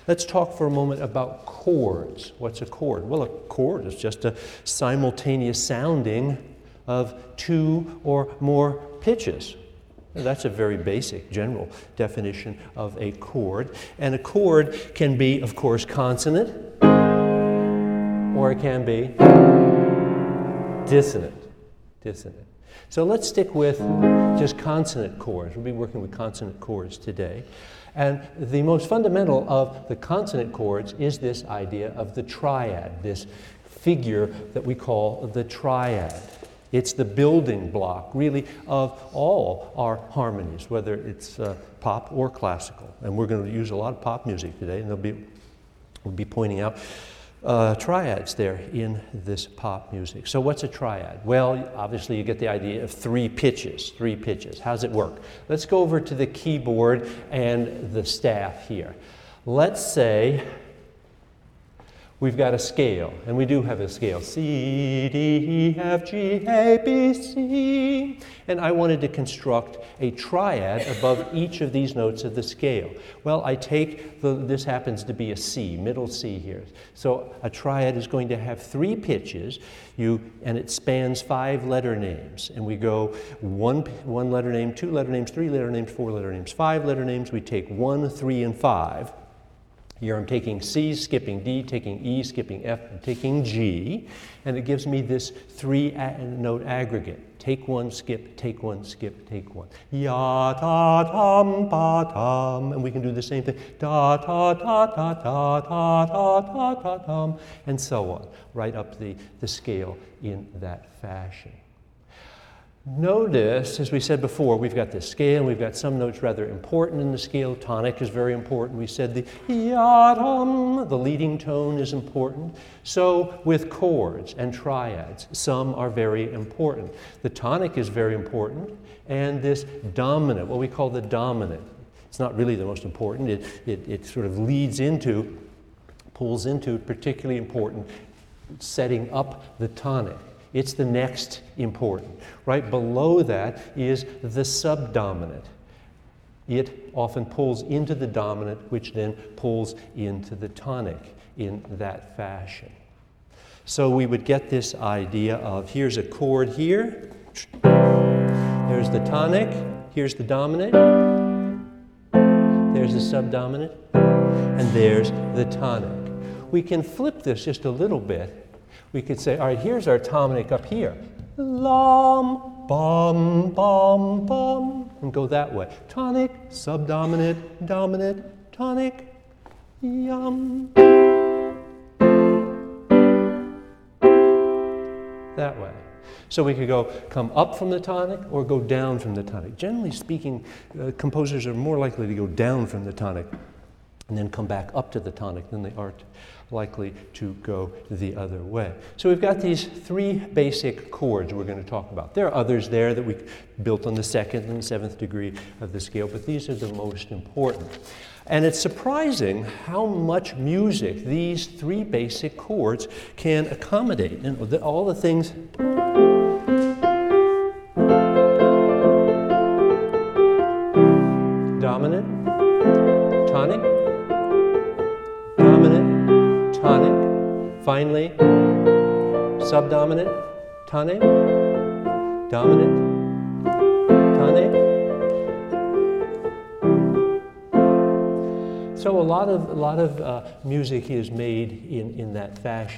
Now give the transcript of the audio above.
Let's talk for a moment about chords. What's a chord? Well, a chord is just a simultaneous sounding of two or more pitches. That's a very basic general definition of a chord. And a chord can be, of course, consonant, or it can be dissonant. So let's stick with just consonant chords. We'll be working with consonant chords today. And the most fundamental of the consonant chords is this idea of the triad, this figure that we call the triad. It's the building block, really, of all our harmonies, whether it's pop or classical. And we're going to use a lot of pop music today, and we'll be pointing out triads there in this pop music. So what's a triad? Well, obviously you get the idea of three pitches. How does it work? Let's go over to the keyboard and the staff here. Let's say we've got a scale, and we do have a scale. C, D, E, F, G, A, B, C. And I wanted to construct a triad above each of these notes of the scale. Well, I take this happens to be a C, middle C here. So a triad is going to have three pitches, and it spans 5 letter names. And we go one letter name, 2 letter names, 3 letter names, 4 letter names, 5 letter names. We take 1, 3, and 5. Here I'm taking C, skipping D, taking E, skipping F, and taking G, and it gives me this 3-note aggregate. Take one, skip, take one, skip, take one. Ya, ta, tam, ba, tam. And we can do the same thing. Da, ta, ta, ta, ta, ta, ta, ta, ta, tam, and so on, right up the scale in that fashion. Notice, as we said before, we've got this scale, and we've got some notes rather important in the scale. Tonic is very important. We said the yadam, the leading tone, is important. So with chords and triads, some are very important. The tonic is very important, and this dominant, what we call the dominant, it's not really the most important. It sort of pulls into particularly important setting up the tonic. It's the next important. Right below that is the subdominant. It often pulls into the dominant, which then pulls into the tonic in that fashion. So we would get this idea of here's a chord here, there's the tonic, here's the dominant, there's the subdominant, and there's the tonic. We can flip this just a little bit. We could say, all right, here's our tonic up here. Lam, bum, bum, bum. And go that way. Tonic, subdominant, dominant, tonic, yum. That way. So we could come up from the tonic or go down from the tonic. Generally speaking, composers are more likely to go down from the tonic and then come back up to the tonic than they are likely to go the other way. So we've got these 3 basic chords we're going to talk about. There are others there that we built on the 2nd and 7th degree of the scale, but these are the most important. And it's surprising how much music these 3 basic chords can accommodate. And all the things. Dominant, tonic, dominant, tonic, finally, subdominant, tonic, dominant, tonic. So a lot of music is made in that fashion.